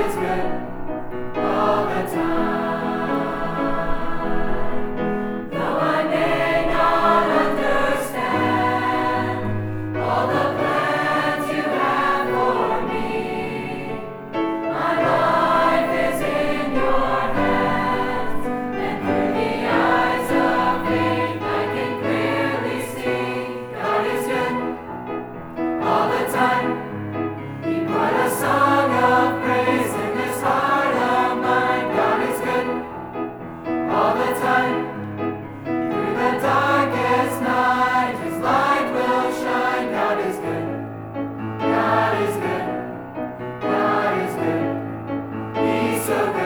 is good all the time. Though I may not understand all the plans you have for me, my life is in your hands, and through the eyes of faith I can clearly see God is good all the time. He put a song of praise in this heart of mine. God is good all the time. Through the darkest night, His light will shine. God is good. God is good. God is good. He's so good.